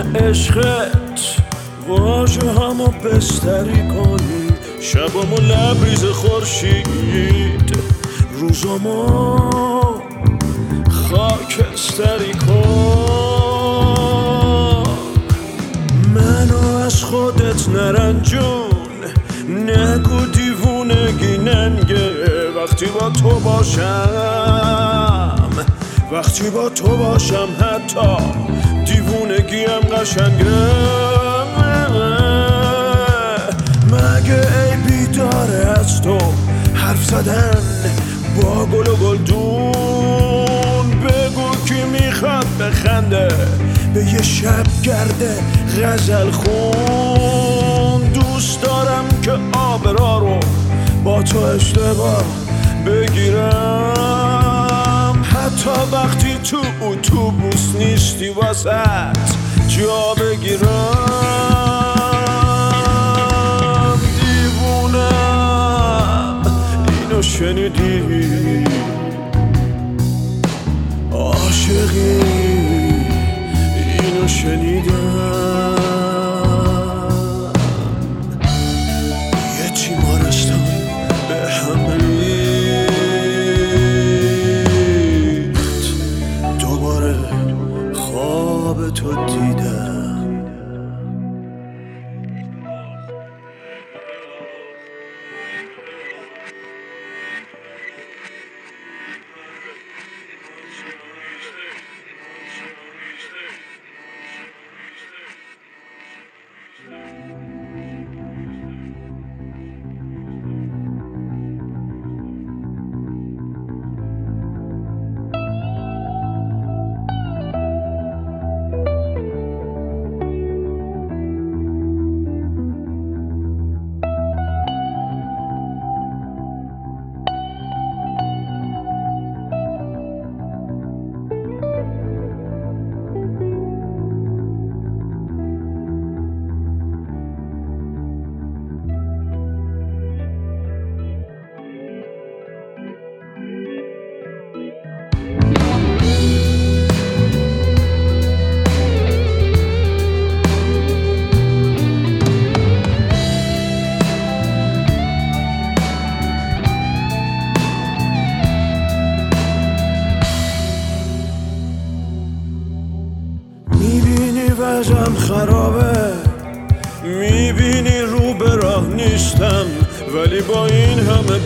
عشقت واژه همو بستری کنی، شبامو لبریز خورشید، روزامو خاکستری کن. منو از خودت نرنجون، نگو دیوونگی ننگه. وقتی با تو باشم، وقتی با تو باشم حتی دیوونگیم قشنگه. مگه عیبی داره از تو حرف زدن با گل و گلدون؟ بگو کی میخواد بخنده به یه شب گرده غزل خون. دوست دارم که آبرا رو با تو اشتباه بگیرم، حتی وقتی تو اتوبوس نیستی واسط جا بگیرم. دیوونم اینو شنیدی؟ عاشقی اینو شنیدم. یه تیمارستان به هم ریخت، دوباره خواب تو دیدم. وضعم خرابه، میبینی رو به راه نیستم، ولی با این همه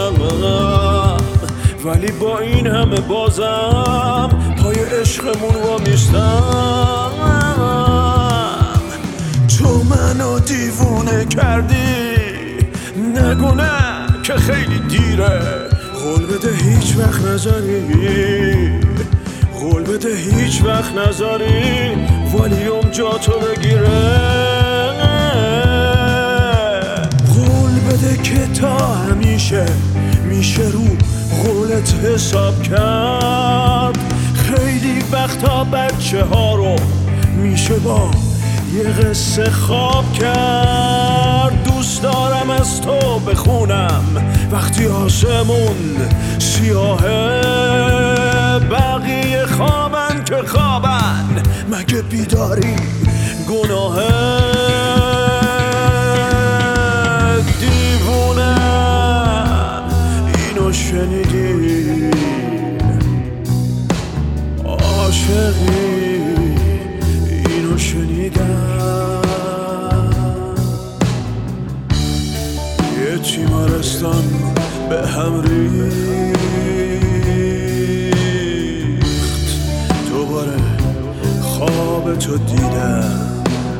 بازم پای عشقمون وامیستم. تو منو دیوونه کردی، نگو نه که خیلی دیره. قول بده هیچ وقت نذاری والیوم جا تو بگیره. قول بده که تا همیشه میشه رو قولت حساب کرد. خیلی وقتا بچه ها رو میشه با یه قصه خواب کرد. دوست دارم از تو بخونم وقتی آسمون سیاهه، بقیه خوابن که خوابن، مگه بیداری گناهه؟ دیوونم اینو شنیدی؟ عاشقی اینو شنیدم. یه تیمارستان به هم ریخت، دوباره خواب تو دیدم.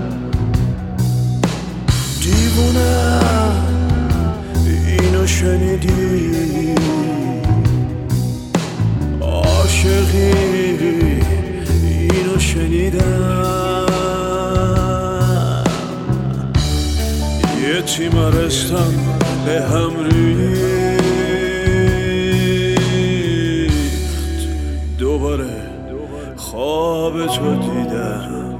دیوونم اینو شنیدی؟ عاشقی اینو شنیدم. یه تیمارستان به هم ریخت، دوباره خواب تو دیدم.